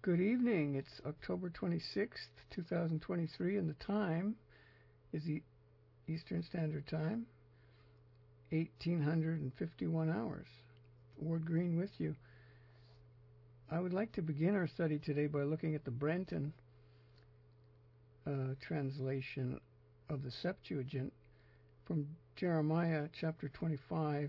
Good evening. It's October 26th, 2023, and the time is the Eastern Standard Time, 1851 hours. Ward Green with you. I would like to begin our study today by looking at the Brenton translation of the Septuagint from Jeremiah chapter 25,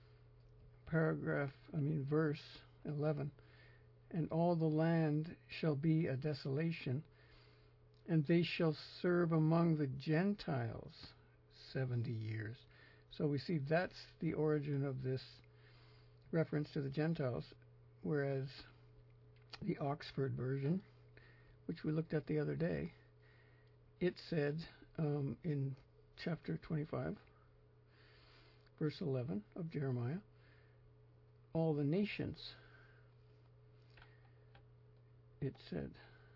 verse 11. And all the land shall be a desolation, and they shall serve among the Gentiles 70 years. So we see that's the origin of this reference to the Gentiles, whereas the Oxford version, which we looked at the other day, it said in chapter 25, verse 11 of Jeremiah, all the nations, it said.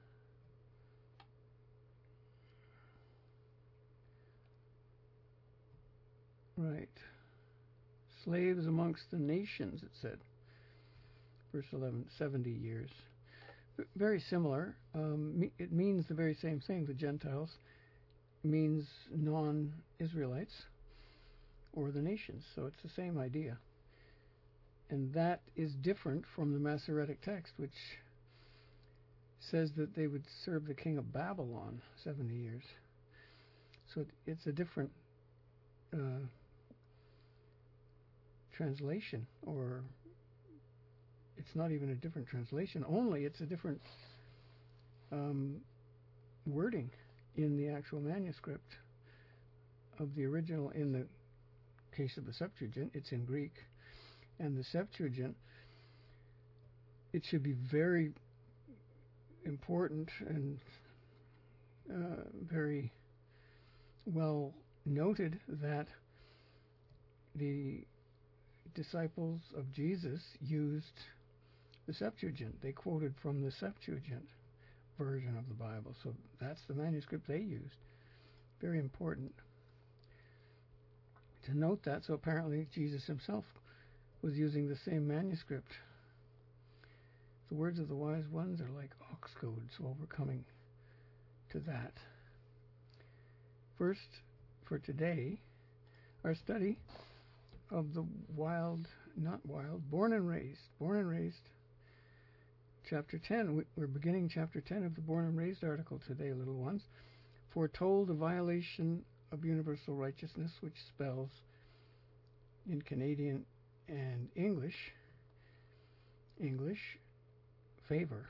Right. Slaves amongst the nations, it said. Verse 11, 70 years. Very similar. It means the very same thing. The Gentiles means non-Israelites or the nations. So it's the same idea. And that is different from the Masoretic text, which says that they would serve the king of Babylon 70 years. So it's a different translation, or it's not even a different translation, only it's a different wording in the actual manuscript of the original. In the case of the Septuagint, it's in Greek, and the Septuagint, it should be very important and very well noted that the disciples of Jesus used the Septuagint. They quoted from the Septuagint version of the Bible. So that's the manuscript they used. Very important to note that. So apparently Jesus himself was using the same manuscript. The words of the wise ones are like ox goads, so we're coming to that. First, for today, our study of the Born and Raised, chapter 10. We're beginning chapter 10 of the Born and Raised article today, little ones. Foretold a violation of universal righteousness, which spells in Canadian and English, favor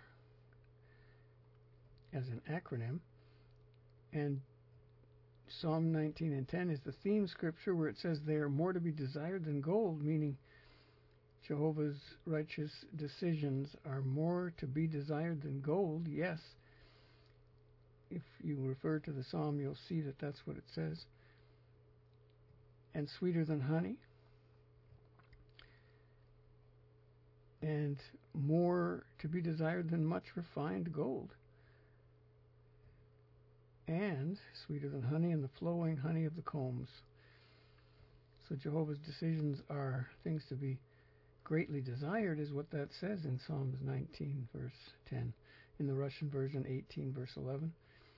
as an acronym, and Psalm 19 and 10 is the theme scripture where it says they are more to be desired than gold, meaning Jehovah's righteous decisions are more to be desired than gold. Yes, if you refer to the psalm, you'll see that that's what it says. And sweeter than honey, and more to be desired than much refined gold, and sweeter than honey and the flowing honey of the combs. So Jehovah's decisions are things to be greatly desired, is what that says in Psalms 19 verse 10, in the Russian version 18 verse 11.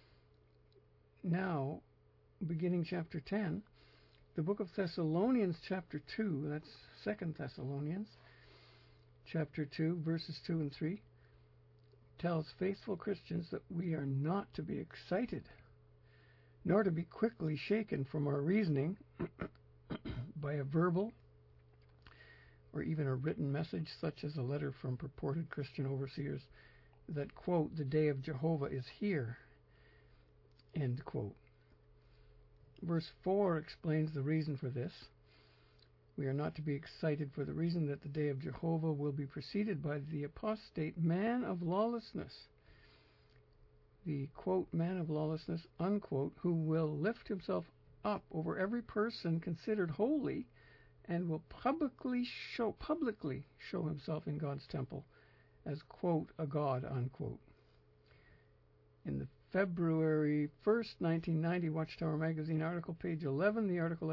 Now, beginning chapter 10, the book of Thessalonians chapter 2, that's 2 Thessalonians chapter 2, verses 2 and 3, tells faithful Christians that we are not to be excited, nor to be quickly shaken from our reasoning by a verbal or even a written message, such as a letter from purported Christian overseers that, quote, the day of Jehovah is here, end quote. Verse 4 explains the reason for this. We are not to be excited for the reason that the day of Jehovah will be preceded by the apostate man of lawlessness. The, quote, man of lawlessness, unquote, who will lift himself up over every person considered holy and will publicly show himself in God's temple as, quote, a god, unquote. In the February 1st, 1990 Watchtower Magazine article, page 11, the article,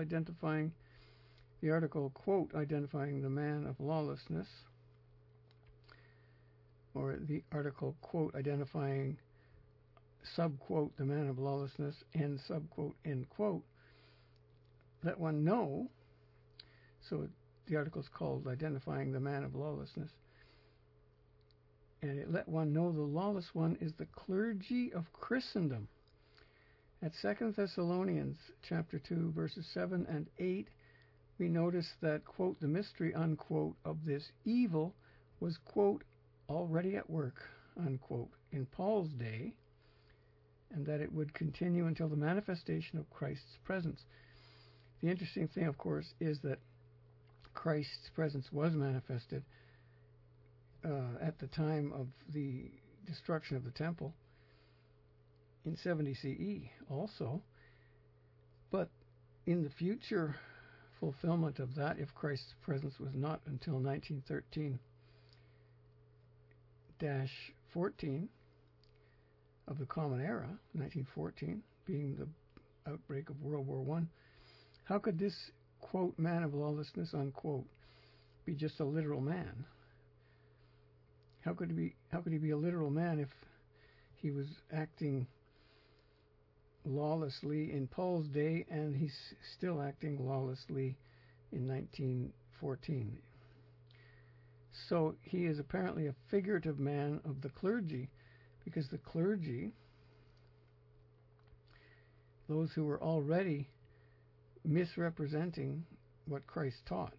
quote, identifying the man of lawlessness, or the article, quote, identifying, subquote, the man of lawlessness, end subquote, end quote, let one know. So the article is called Identifying the Man of Lawlessness. And it let one know the lawless one is the clergy of Christendom. At 2 Thessalonians chapter 2, verses 7 and 8, we notice that, quote, the mystery, unquote, of this evil was, quote, already at work, unquote, in Paul's day, and that it would continue until the manifestation of Christ's presence. The interesting thing, of course, is that Christ's presence was manifested at the time of the destruction of the temple in 70 CE also. But in the future fulfillment of that, if Christ's presence was not until 1913-14 of the Common Era, 1914 being the outbreak of World War I, how could this, quote, man of lawlessness, unquote, be just a literal man? How could he be a literal man if he was acting lawlessly in Paul's day and he's still acting lawlessly in 1914? So he is apparently a figurative man of the clergy, because the clergy, those who were already misrepresenting what Christ taught,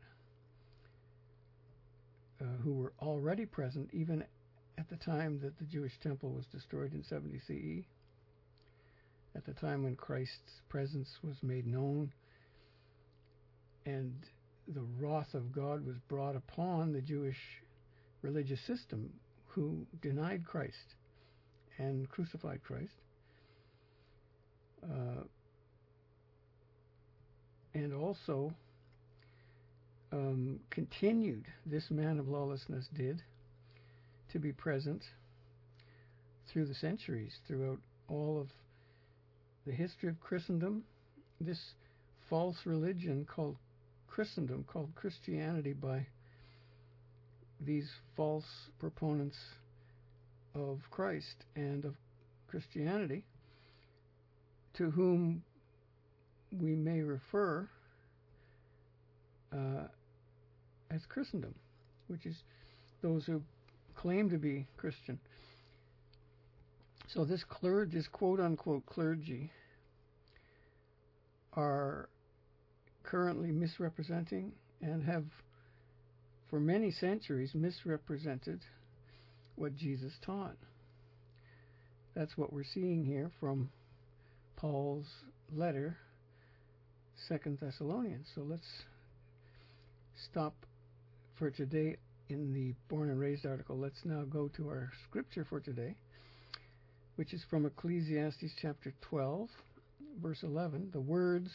who were already present even at the time that the Jewish temple was destroyed in 70 CE, at the time when Christ's presence was made known and the wrath of God was brought upon the Jewish religious system who denied Christ and crucified Christ. And also continued, this man of lawlessness did, to be present through the centuries, throughout all of the history of Christendom. This false religion called Christendom, called Christianity by these false proponents of Christ and of Christianity, to whom we may refer as Christendom, which is those who claim to be Christian. So this quote-unquote clergy are currently misrepresenting and have for many centuries misrepresented what Jesus taught. That's what we're seeing here from Paul's letter, 2 Thessalonians. So let's stop for today in the Born and Raised article. Let's now go to our scripture for today, which is from Ecclesiastes chapter 12, verse 11. The words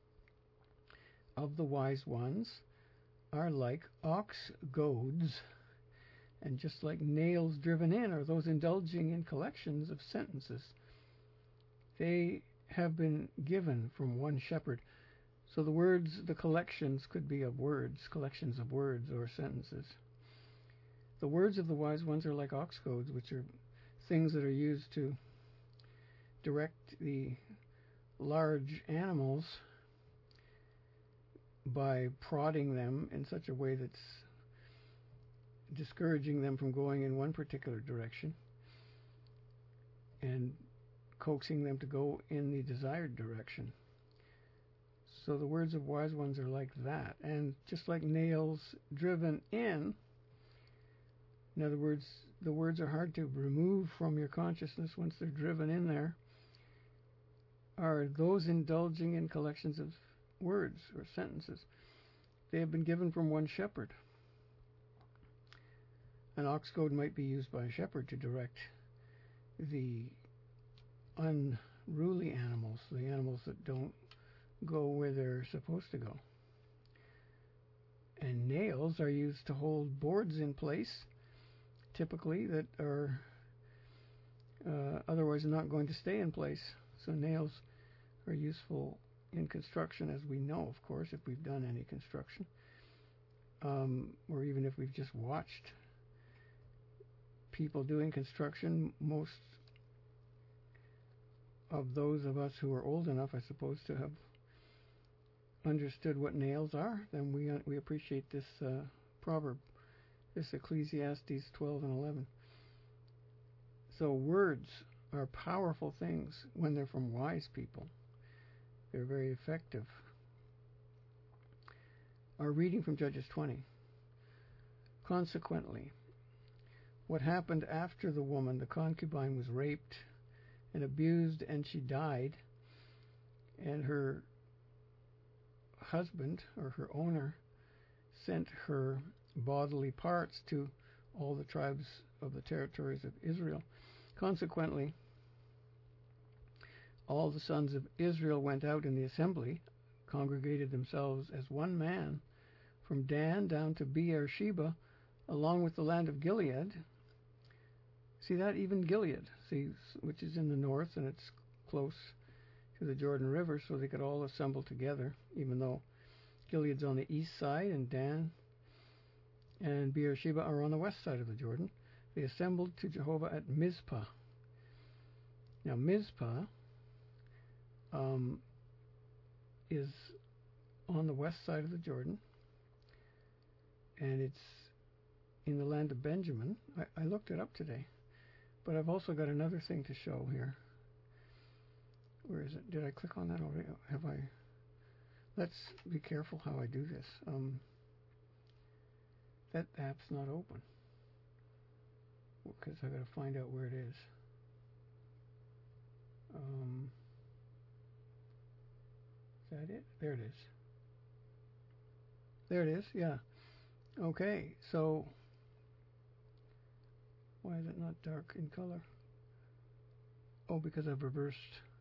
of the wise ones are like ox goads, and just like nails driven in are those indulging in collections of sentences. They have been given from one shepherd. So the words, the collections could be of words, collections of words or sentences. The words of the wise ones are like ox goads, which are things that are used to direct the large animals by prodding them in such a way that's discouraging them from going in one particular direction and coaxing them to go in the desired direction. So the words of wise ones are like that. And just like nails driven in other words, the words are hard to remove from your consciousness once they're driven in there, are those indulging in collections of words or sentences. They have been given from one shepherd. An ox goad might be used by a shepherd to direct the unruly animals, the animals that don't go where they're supposed to go. And nails are used to hold boards in place, typically, that are otherwise not going to stay in place. So nails are useful in construction, as we know, of course, if we've done any construction, or even if we've just watched people doing construction, most of those of us who are old enough, I suppose, to have understood what nails are, then we appreciate this proverb, this Ecclesiastes 12 and 11. So words are powerful things when they're from wise people. They're very effective. Our reading from Judges 20. Consequently, what happened after the woman, the concubine, was raped and abused, and she died, and her husband, or her owner, sent her bodily parts to all the tribes of the territories of Israel. Consequently, all the sons of Israel went out in the assembly, congregated themselves as one man, from Dan down to Beersheba, along with the land of Gilead. See that? Even Gilead, which is in the north, and it's close to the Jordan River, so they could all assemble together, even though Gilead's on the east side and Dan and Beersheba are on the west side of the Jordan. They assembled to Jehovah at Mizpah. Now, Mizpah is on the west side of the Jordan, and it's in the land of Benjamin. I looked it up today, but I've also got another thing to show here. Where is it? Did I click on that already? Have I? Let's be careful how I do this. That app's not open because I've got to find out where it is. Is that it? There it is. There it is, yeah. Okay, so why is it not dark in color? Oh, because I've reversed.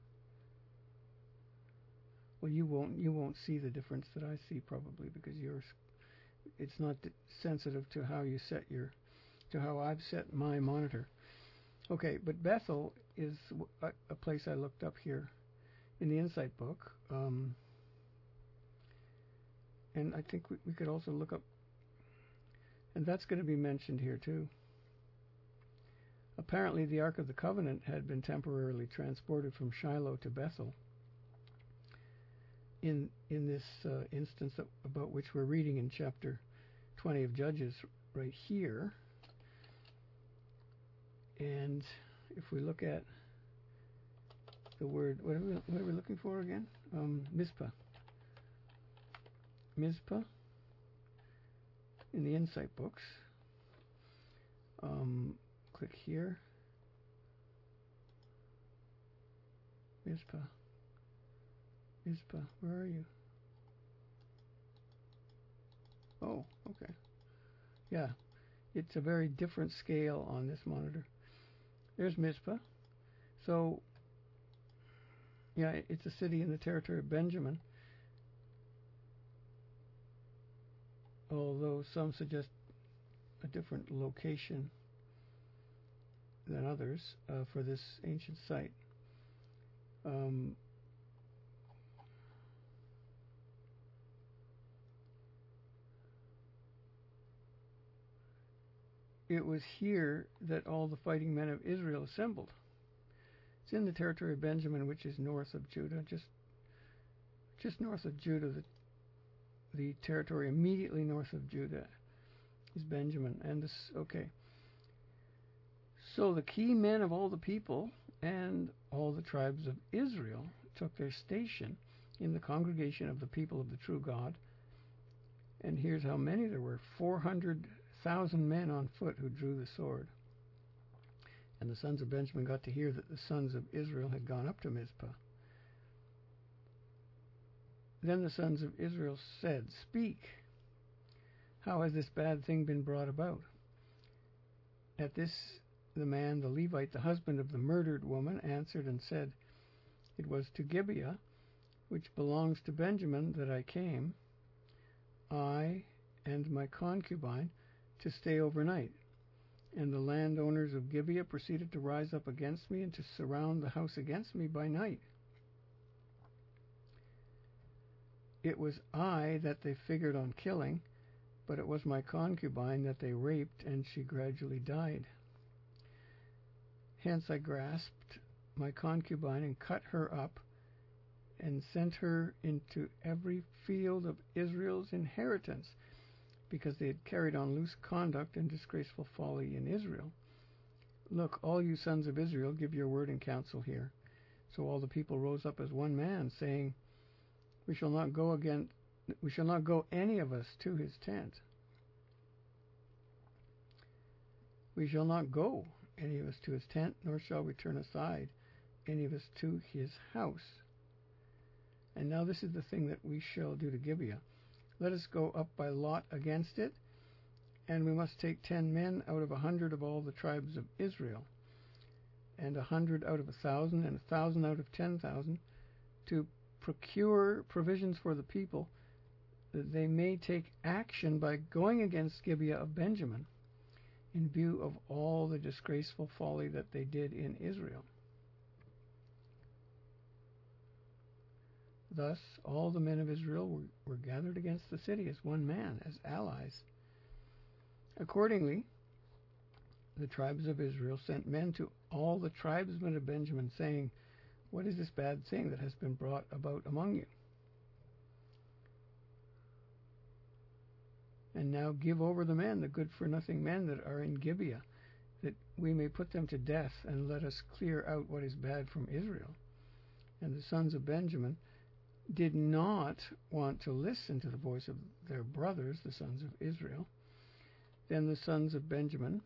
Well, you won't see the difference that I see probably because it's not sensitive to how you set to how I've set my monitor. Okay, but Bethel is a place I looked up here in the Insight book, and I think we could also look up, and that's going to be mentioned here too. Apparently, the Ark of the Covenant had been temporarily transported from Shiloh to Bethel. In this instance about which we're reading in chapter 20 of Judges right here. And if we look at the word, what are we looking for again? Mizpah. Mizpah in the Insight books. Click here. Mizpah. Mizpah, where are you? Oh, okay. Yeah, it's a very different scale on this monitor. There's Mizpah. So, yeah, it's a city in the territory of Benjamin. Although some suggest a different location than others for this ancient site. It was here that all the fighting men of Israel assembled. It's in the territory of Benjamin, which is north of Judah, just north of Judah. The territory immediately north of Judah is Benjamin. And this, okay. So the key men of all the people and all the tribes of Israel took their station in the congregation of the people of the true God. And here's how many there were: 400,000 men on foot who drew the sword. And the sons of Benjamin got to hear that the sons of Israel had gone up to Mizpah. Then the sons of Israel said, "Speak, how has this bad thing been brought about?" At this, the man, the Levite, the husband of the murdered woman, answered and said, "It was to Gibeah, which belongs to Benjamin, that I came, I and my concubine, to stay overnight. And the landowners of Gibeah proceeded to rise up against me and to surround the house against me by night. It was I that they figured on killing, but it was my concubine that they raped, and she gradually died. Hence I grasped my concubine and cut her up and sent her into every field of Israel's inheritance, because they had carried on loose conduct and disgraceful folly in Israel. Look, all you sons of Israel, give your word and counsel here. So all the people rose up as one man, saying, We shall not go any of us to his tent. We shall not go any of us to his tent, nor shall we turn aside any of us to his house. And now this is the thing that we shall do to Gibeah. Let us go up by lot against it, and we must take 10 men out of 100 of all the tribes of Israel, and 100 out of 1,000, and 1,000 out of 10,000, to procure provisions for the people, that they may take action by going against Gibeah of Benjamin, in view of all the disgraceful folly that they did in Israel. Thus all the men of Israel were gathered against the city as one man, as allies. Accordingly, the tribes of Israel sent men to all the tribesmen of Benjamin, saying, What is this bad thing that has been brought about among you? And now give over the men, the good-for-nothing men that are in Gibeah, that we may put them to death, and let us clear out what is bad from Israel. And the sons of Benjamin did not want to listen to the voice of their brothers, the sons of Israel. Then the sons of Benjamin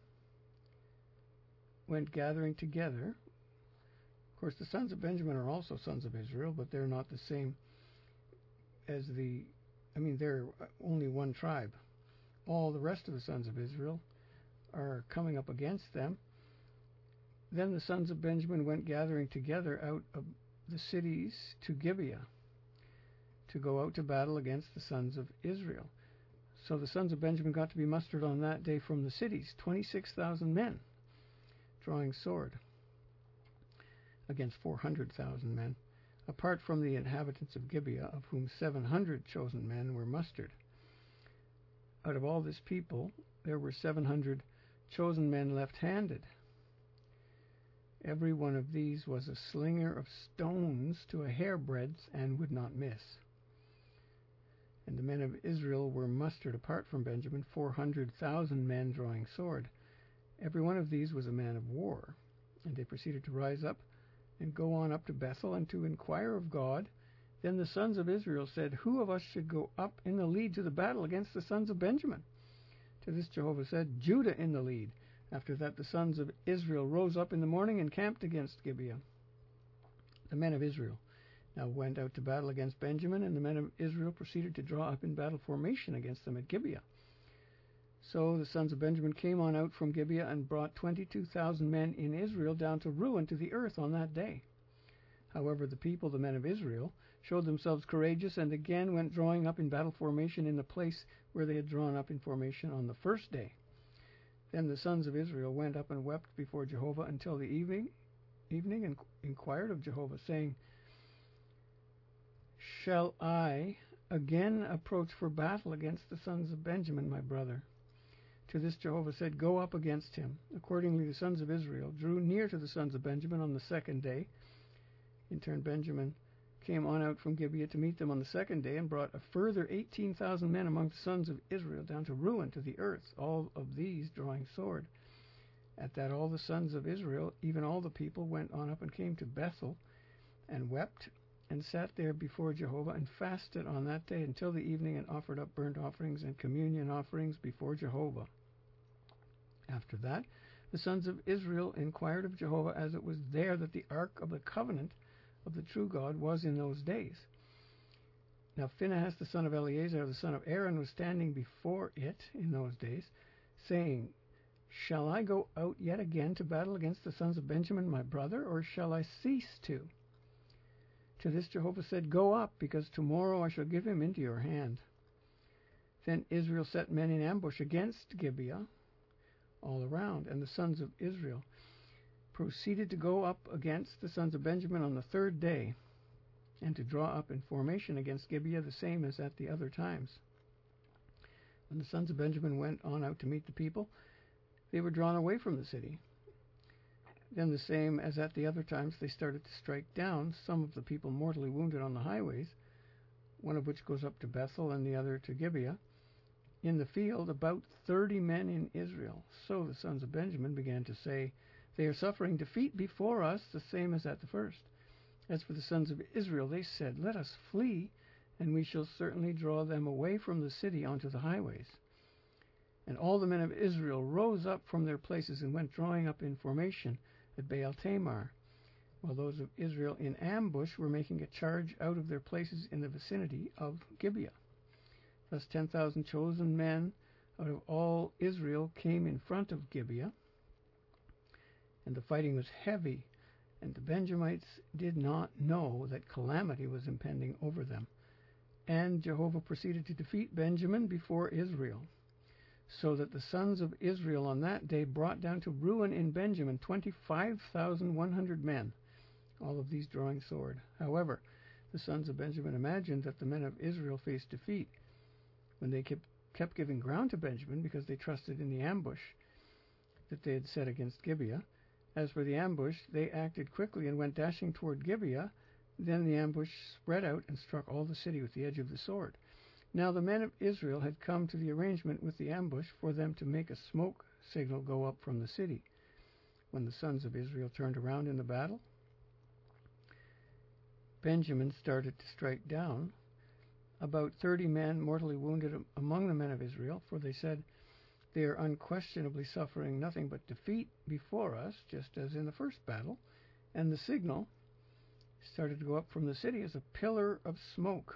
went gathering together. Of course, the sons of Benjamin are also sons of Israel, but they're not the same as they're only one tribe. All the rest of the sons of Israel are coming up against them. Then the sons of Benjamin went gathering together out of the cities to Gibeah, to go out to battle against the sons of Israel. So the sons of Benjamin got to be mustered on that day from the cities, 26,000 men, drawing sword, against 400,000 men, apart from the inhabitants of Gibeah, of whom 700 chosen men were mustered. Out of all this people, there were 700 chosen men left-handed. Every one of these was a slinger of stones to a hairbreadth and would not miss. And the men of Israel were mustered apart from Benjamin, 400,000 men drawing sword. Every one of these was a man of war. And they proceeded to rise up and go on up to Bethel and to inquire of God. Then the sons of Israel said, Who of us should go up in the lead to the battle against the sons of Benjamin? To this Jehovah said, Judah in the lead. After that the sons of Israel rose up in the morning and camped against Gibeah. The men of Israel now went out to battle against Benjamin, and the men of Israel proceeded to draw up in battle formation against them at Gibeah. So the sons of Benjamin came on out from Gibeah and brought 22,000 men in Israel down to ruin to the earth on that day. However, the people, the men of Israel, showed themselves courageous and again went drawing up in battle formation in the place where they had drawn up in formation on the first day. Then the sons of Israel went up and wept before Jehovah until the evening and inquired of Jehovah, saying, Shall I again approach for battle against the sons of Benjamin, my brother? To this Jehovah said, Go up against him. Accordingly the sons of Israel drew near to the sons of Benjamin on the second day. In turn Benjamin came on out from Gibeah to meet them on the second day, and brought a further 18,000 men among the sons of Israel down to ruin to the earth, all of these drawing sword. At that all the sons of Israel, even all the people, went on up and came to Bethel, and wept, and sat there before Jehovah, and fasted on that day until the evening, and offered up burnt offerings and communion offerings before Jehovah. After that the sons of Israel inquired of Jehovah, as it was there that the ark of the covenant of the true God was in those days. Now Phinehas the son of Eleazar the son of Aaron was standing before it in those days, saying, Shall I go out yet again to battle against the sons of Benjamin my brother, or shall I cease to? To this Jehovah said, Go up, because tomorrow I shall give him into your hand. Then Israel set men in ambush against Gibeah all around, and the sons of Israel proceeded to go up against the sons of Benjamin on the third day, and to draw up in formation against Gibeah, the same as at the other times. When the sons of Benjamin went on out to meet the people, they were drawn away from the city. Then the same as at the other times, they started to strike down some of the people mortally wounded on the highways, one of which goes up to Bethel and the other to Gibeah. In the field, about 30 men in Israel. So the sons of Benjamin began to say, they are suffering defeat before us, the same as at the first. As for the sons of Israel, they said, let us flee, and we shall certainly draw them away from the city onto the highways. And all the men of Israel rose up from their places and went drawing up in formation at Baal Tamar, while those of Israel in ambush were making a charge out of their places in the vicinity of Gibeah. Thus 10,000 chosen men out of all Israel came in front of Gibeah, and the fighting was heavy, and the Benjamites did not know that calamity was impending over them. And Jehovah proceeded to defeat Benjamin before Israel, so that the sons of Israel on that day brought down to ruin in Benjamin 25,100 men, all of these drawing sword. However, the sons of Benjamin imagined that the men of Israel faced defeat, when they kept giving ground to Benjamin because they trusted in the ambush that they had set against Gibeah. As for the ambush, they acted quickly and went dashing toward Gibeah. Then the ambush spread out and struck all the city with the edge of the sword. Now the men of Israel had come to the arrangement with the ambush for them to make a smoke signal go up from the city. When the sons of Israel turned around in the battle, Benjamin started to strike down about 30 men mortally wounded among the men of Israel, for they said, they are unquestionably suffering nothing but defeat before us, just as in the first battle. And the signal started to go up from the city as a pillar of smoke.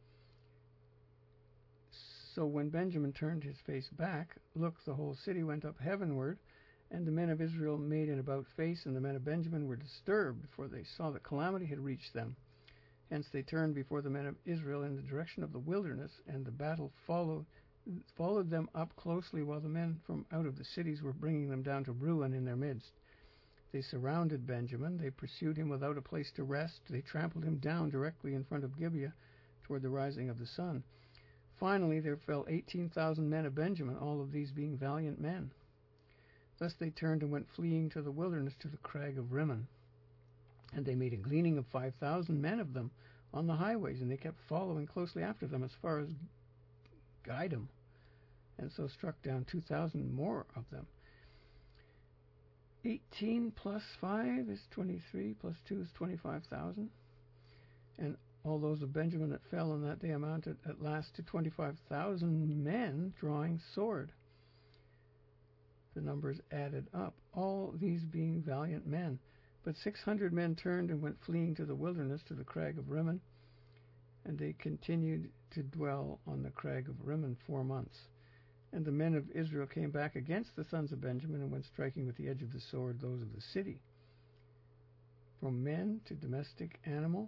So when Benjamin turned his face back, look, the whole city went up heavenward, and the men of Israel made an about face, and the men of Benjamin were disturbed, for they saw that calamity had reached them. Hence they turned before the men of Israel in the direction of the wilderness, and the battle followed them up closely, while the men from out of the cities were bringing them down to ruin in their midst. They surrounded Benjamin. They pursued him without a place to rest. They trampled him down directly in front of Gibeah toward the rising of the sun. Finally there fell 18,000 men of Benjamin, all of these being valiant men. Thus they turned and went fleeing to the wilderness, to the crag of Rimmon. And they made a gleaning of 5,000 men of them on the highways, and they kept following closely after them as far as Gidom, and so struck down 2,000 more of them. 18 plus 5 is 23, plus 2 is 25,000. And all those of Benjamin that fell on that day amounted at last to 25,000 men drawing sword. The numbers added up, all these being valiant men. But 600 men turned and went fleeing to the wilderness, to the crag of Rimmon, and they continued to dwell on the crag of Rimmon 4 months. And the men of Israel came back against the sons of Benjamin, and went striking with the edge of the sword those of the city, from men to domestic animal,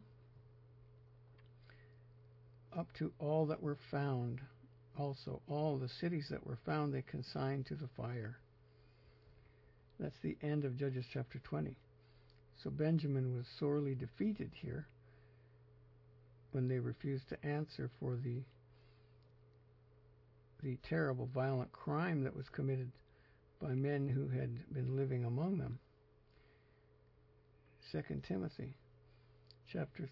up to all that were found. Also all the cities that were found they consigned to the fire. That's the end of Judges chapter 20. So Benjamin was sorely defeated here when they refused to answer for the terrible violent crime that was committed by men who had been living among them. 2 Timothy chapter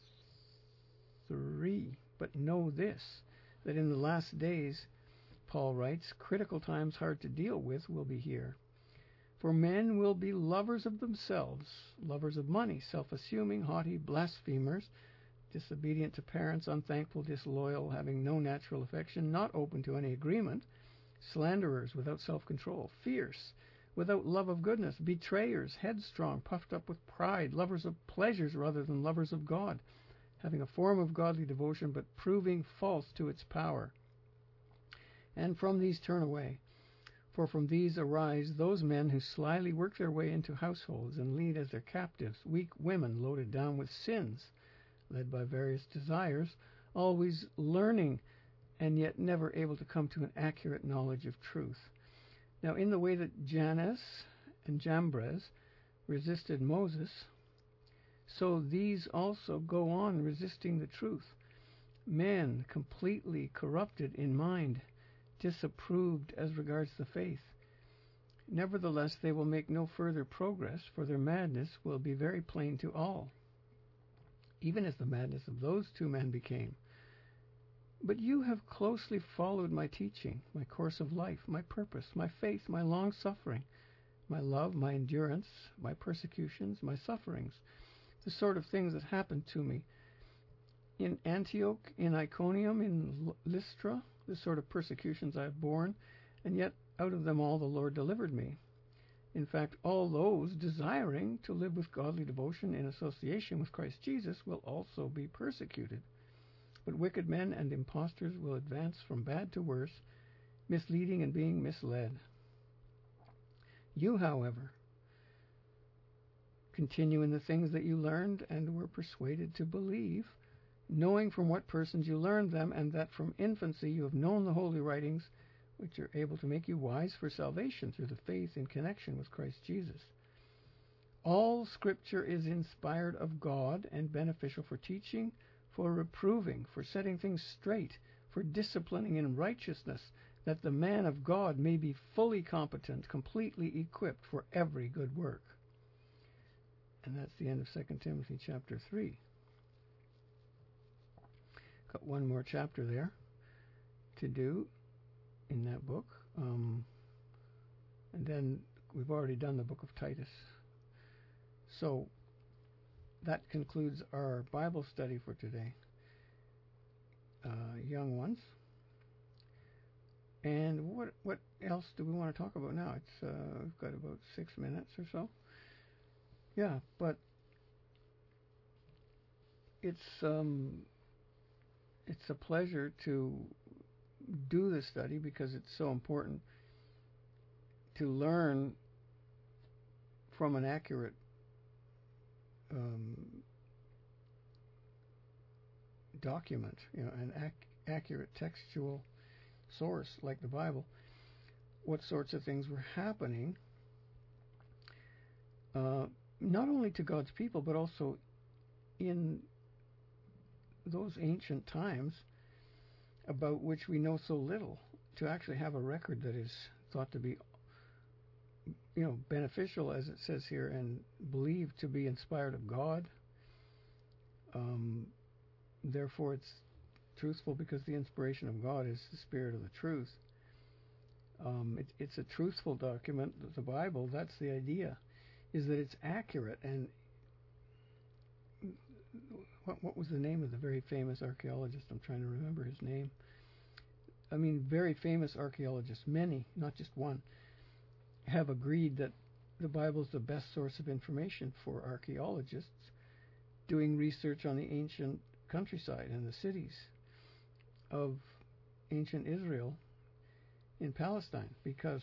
3. But know this, that in the last days, Paul writes, critical times hard to deal with will be here. For men will be lovers of themselves, lovers of money, self-assuming, haughty, blasphemers, disobedient to parents, unthankful, disloyal, having no natural affection, not open to any agreement, slanderers, without self-control, fierce, without love of goodness, betrayers, headstrong, puffed up with pride, lovers of pleasures rather than lovers of God, having a form of godly devotion, but proving false to its power. And from these turn away. For from these arise those men who slyly work their way into households, and lead as their captives weak women loaded down with sins, led by various desires, always learning, and yet never able to come to an accurate knowledge of truth. Now in the way that Jannes and Jambres resisted Moses, so these also go on resisting the truth. Men completely corrupted in mind, disapproved as regards the faith. Nevertheless, they will make no further progress, for their madness will be very plain to all, even as the madness of those 2 men became. But you have closely followed my teaching, my course of life, my purpose, my faith, my long suffering, my love, my endurance, my persecutions, my sufferings, the sort of things that happened to me in Antioch, in Iconium, in Lystra, the sort of persecutions I have borne, and yet out of them all the Lord delivered me. In fact, all those desiring to live with godly devotion in association with Christ Jesus will also be persecuted. But wicked men and impostors will advance from bad to worse, misleading and being misled. You, however, continue in the things that you learned and were persuaded to believe, knowing from what persons you learned them, and that from infancy you have known the holy writings, which are able to make you wise for salvation through the faith in connection with Christ Jesus. All Scripture is inspired of God and beneficial for teaching, for reproving, for setting things straight, for disciplining in righteousness, that the man of God may be fully competent, completely equipped for every good work. And that's the end of 2 Timothy chapter 3. Got one more chapter there to do in that book. And then we've already done the book of Titus. So that concludes our Bible study for today, young ones. And what else do we want to talk about now? It's we've got about 6 minutes or so. Yeah, but it's a pleasure to do this study because it's so important to learn from an accurate document, an accurate textual source like the Bible, what sorts of things were happening, not only to God's people, but also in those ancient times about which we know so little, to actually have a record that is thought to be beneficial, as it says here, and believed to be inspired of God. Therefore, it's truthful because the inspiration of God is the spirit of the truth. It's a truthful document. The Bible, that's the idea, is that it's accurate. And what was the name of the very famous archaeologist? I'm trying to remember his name. I mean, very famous archaeologists, many, not just one, have agreed that the Bible is the best source of information for archaeologists doing research on the ancient countryside and the cities of ancient Israel in Palestine, because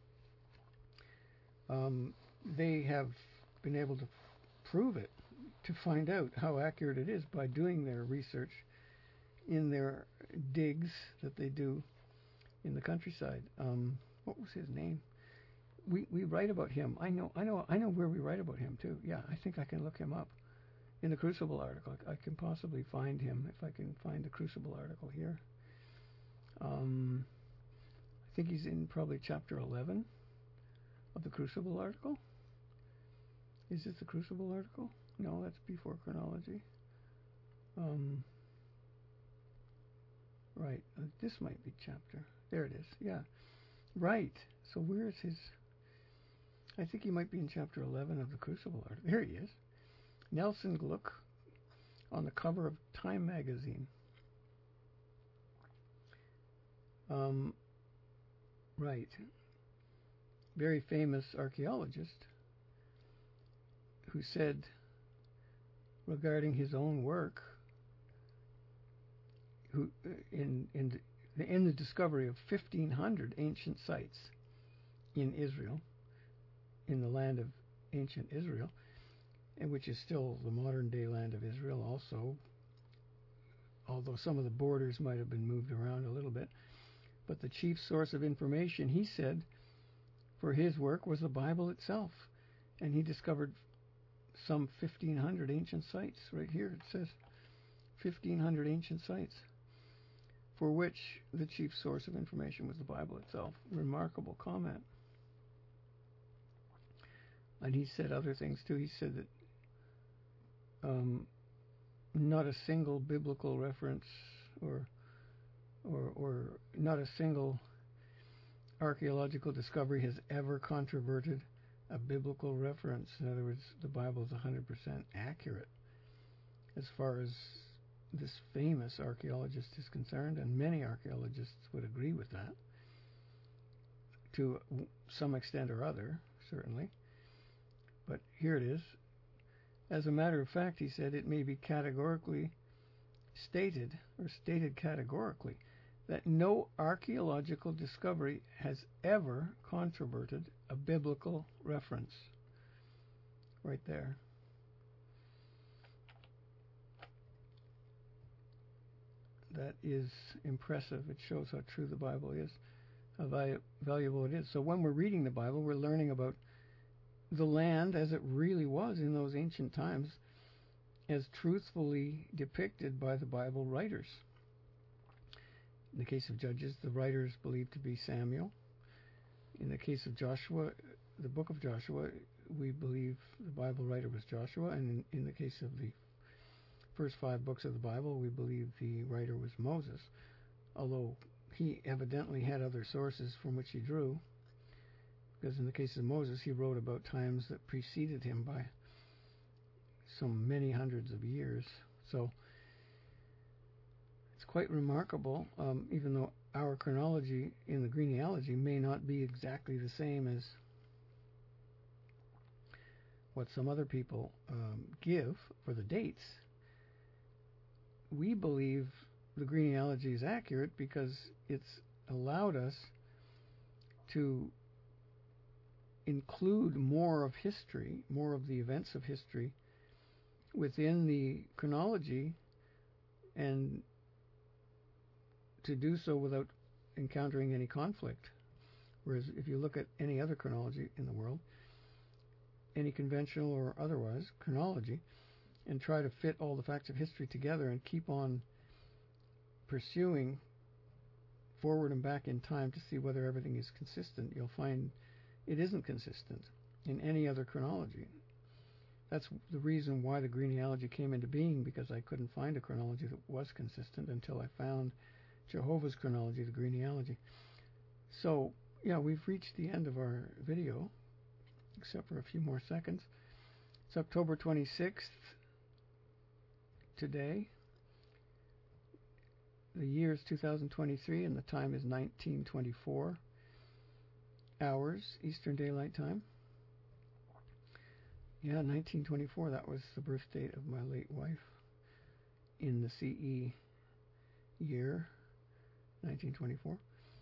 they have been able to prove it, to find out how accurate it is by doing their research in their digs that they do in the countryside. What was his name? We write about him. I know where we write about him too. Yeah, I think I can look him up in the Crucible article. I can possibly find him if I can find the Crucible article here. I think he's in probably chapter 11 of the Crucible article. Is this the Crucible article? No, that's before chronology. Right, this might be chapter. There it is. Yeah, right. So where is his? I think he might be in chapter 11 of the Crucible article. There he is. Nelson Gluck on the cover of Time magazine. Right. Very famous archaeologist who said regarding his own work, who in the discovery of 1,500 ancient sites in Israel, in the land of ancient Israel, and which is still the modern day land of Israel also, although some of the borders might have been moved around a little bit. But the chief source of information, he said, for his work was the Bible itself. And he discovered some 1,500 ancient sites. Right here it says 1,500 ancient sites, for which the chief source of information was the Bible itself. Remarkable comment. And he said other things too. He said that not a single biblical reference or not a single archaeological discovery has ever controverted a biblical reference. In other words, the Bible is 100% accurate as far as this famous archaeologist is concerned, and many archaeologists would agree with that to some extent or other, certainly. But here it is. As a matter of fact, he said, it may be categorically stated, or stated categorically, that no archaeological discovery has ever controverted a biblical reference. Right there. That is impressive. It shows how true the Bible is, how valuable it is. So when we're reading the Bible, we're learning about the land as it really was in those ancient times, as truthfully depicted by the Bible writers. In the case of Judges, the writers believed to be Samuel. In the case of Joshua, the book of Joshua, we believe the Bible writer was Joshua, and in the case of the first 5 books of the Bible, we believe the writer was Moses, although he evidently had other sources from which he drew, because in the case of Moses, he wrote about times that preceded him by so many hundreds of years. So it's quite remarkable, even though our chronology in the genealogy may not be exactly the same as what some other people give for the dates. We believe the genealogy is accurate because it's allowed us to include more of history, more of the events of history within the chronology, and to do so without encountering any conflict. Whereas if you look at any other chronology in the world, any conventional or otherwise chronology, and try to fit all the facts of history together and keep on pursuing forward and back in time to see whether everything is consistent, you'll find it isn't consistent in any other chronology. That's the reason why the genealogy came into being, because I couldn't find a chronology that was consistent until I found Jehovah's chronology, the genealogy. So, yeah, we've reached the end of our video, except for a few more seconds. It's October 26th today. The year is 2023, and the time is 1924 hours, Eastern Daylight Time. Yeah, 1924, that was the birth date of my late wife in the CE year, 1924.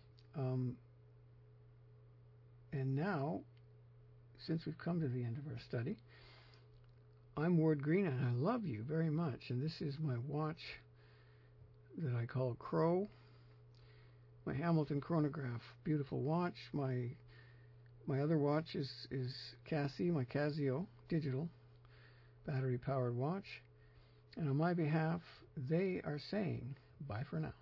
And now, since we've come to the end of our study, I'm Ward Green, and I love you very much. And this is my watch that I call Crow, my Hamilton chronograph. Beautiful watch. My other watch is Cassie, my Casio digital battery-powered watch. And on my behalf, they are saying bye for now.